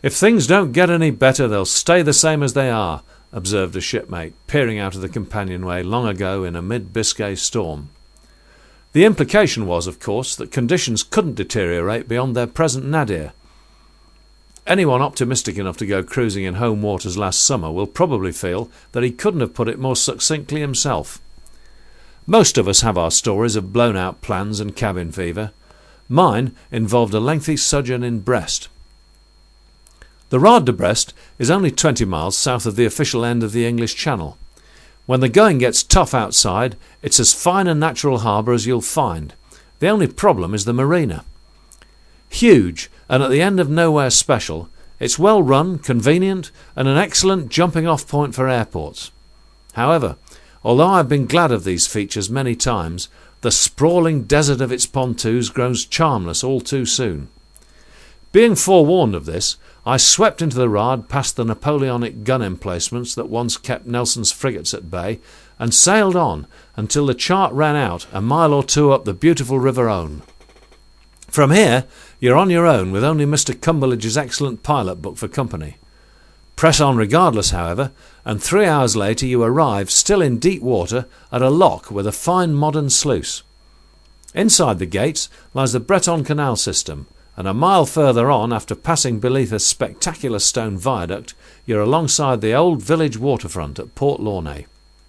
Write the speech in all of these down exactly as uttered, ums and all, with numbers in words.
"If things don't get any better, they'll stay the same as they are," observed a shipmate, peering out of the companionway long ago in a mid-Biscay storm. The implication was, of course, that conditions couldn't deteriorate beyond their present nadir. Anyone optimistic enough to go cruising in home waters last summer will probably feel that he couldn't have put it more succinctly himself. Most of us have our stories of blown-out plans and cabin fever. Mine involved a lengthy sojourn in Brest. The Rade de Brest is only twenty miles south of the official end of the English Channel. When the going gets tough outside, it's as fine a natural harbour as you'll find. The only problem is the marina. Huge, and at the end of nowhere special, it's well run, convenient, and an excellent jumping-off point for airports. However, although I've been glad of these features many times, the sprawling desert of its pontoons grows charmless all too soon. Being forewarned of this, I swept into the Rade past the Napoleonic gun emplacements that once kept Nelson's frigates at bay, and sailed on until the chart ran out a mile or two up the beautiful River Owen. From here, you're on your own with only Mister Cumberledge's excellent pilot book for company. Press on regardless, however, and three hours later you arrive, still in deep water, at a lock with a fine modern sluice. Inside the gates lies the Breton Canal system, and a mile further on, after passing beneath a spectacular stone viaduct, you're alongside the old village waterfront at Port Launay.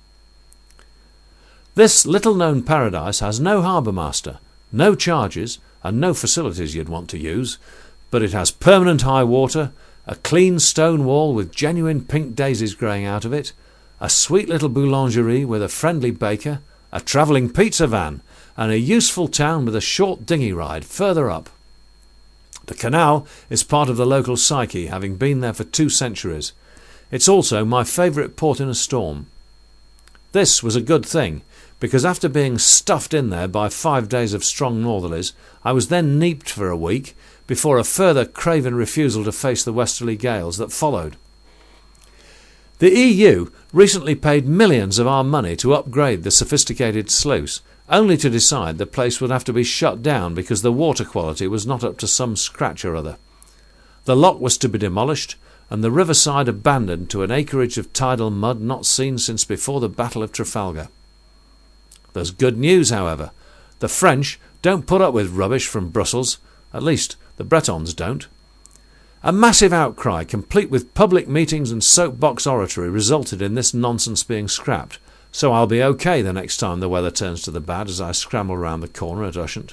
This little-known paradise has no harbour master, no charges, and no facilities you'd want to use, but it has permanent high water, a clean stone wall with genuine pink daisies growing out of it, a sweet little boulangerie with a friendly baker, a travelling pizza van, and a useful town with a short dinghy ride further up. The canal is part of the local psyche, having been there for two centuries. It's also my favourite port in a storm. This was a good thing, because after being stuffed in there by five days of strong northerlies, I was then neaped for a week, before a further craven refusal to face the westerly gales that followed. The E U recently paid millions of our money to upgrade the sophisticated sluice, only to decide the place would have to be shut down because the water quality was not up to some scratch or other. The lock was to be demolished, and the riverside abandoned to an acreage of tidal mud not seen since before the Battle of Trafalgar. There's good news, however. The French don't put up with rubbish from Brussels, at least the Bretons don't. A massive outcry, complete with public meetings and soapbox oratory, resulted in this nonsense being scrapped, so I'll be okay the next time the weather turns to the bad as I scramble round the corner at Ushant.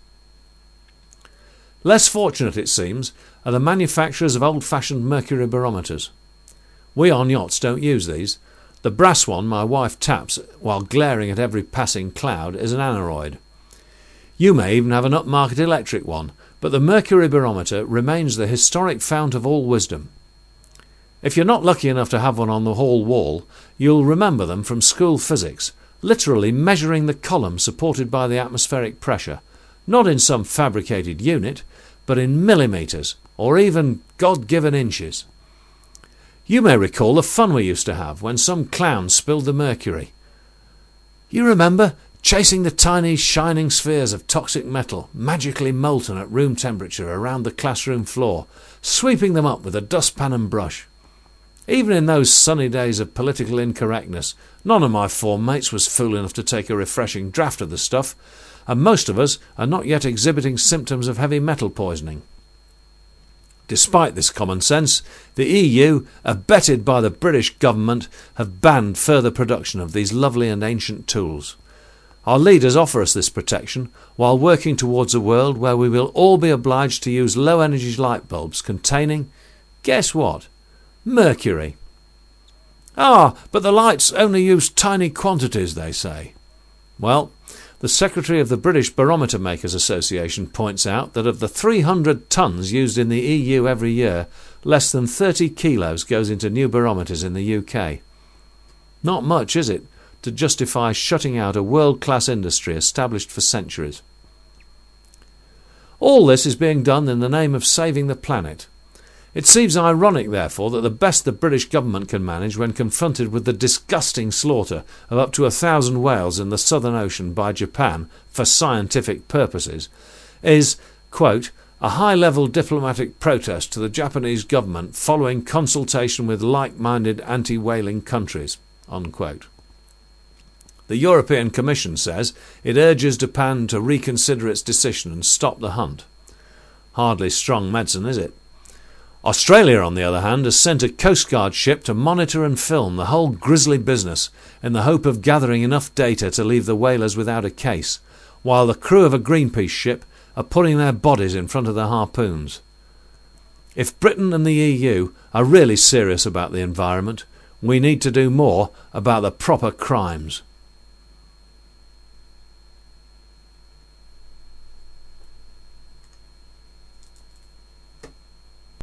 Less fortunate, it seems, are the manufacturers of old-fashioned mercury barometers. We on yachts don't use these. The brass one my wife taps while glaring at every passing cloud is an aneroid. You may even have an upmarket electric one, but the mercury barometer remains the historic fount of all wisdom. If you're not lucky enough to have one on the hall wall, you'll remember them from school physics, literally measuring the column supported by the atmospheric pressure, not in some fabricated unit, but in millimetres, or even God-given inches. You may recall the fun we used to have when some clown spilled the mercury. You remember chasing the tiny shining spheres of toxic metal, magically molten at room temperature, around the classroom floor, sweeping them up with a dustpan and brush. Even in those sunny days of political incorrectness, none of my form mates was fool enough to take a refreshing draught of the stuff, and most of us are not yet exhibiting symptoms of heavy metal poisoning. Despite this common sense, the E U, abetted by the British government, have banned further production of these lovely and ancient tools. Our leaders offer us this protection while working towards a world where we will all be obliged to use low-energy light bulbs containing, guess what? Mercury. Ah, but the lights only use tiny quantities, they say. Well, the Secretary of the British Barometer Makers Association points out that of the three hundred tonnes used in the E U every year, less than thirty kilos goes into new barometers in the U K. Not much, is it, to justify shutting out a world-class industry established for centuries? All this is being done in the name of saving the planet. It seems ironic, therefore, that the best the British government can manage when confronted with the disgusting slaughter of up to a thousand whales in the Southern Ocean by Japan for scientific purposes is, quote, a high-level diplomatic protest to the Japanese government following consultation with like-minded anti-whaling countries," unquote. The European Commission says it urges Japan to reconsider its decision and stop the hunt. Hardly strong medicine, is it? Australia, on the other hand, has sent a Coast Guard ship to monitor and film the whole grisly business in the hope of gathering enough data to leave the whalers without a case, while the crew of a Greenpeace ship are putting their bodies in front of the harpoons. If Britain and the E U are really serious about the environment, we need to do more about the proper crimes.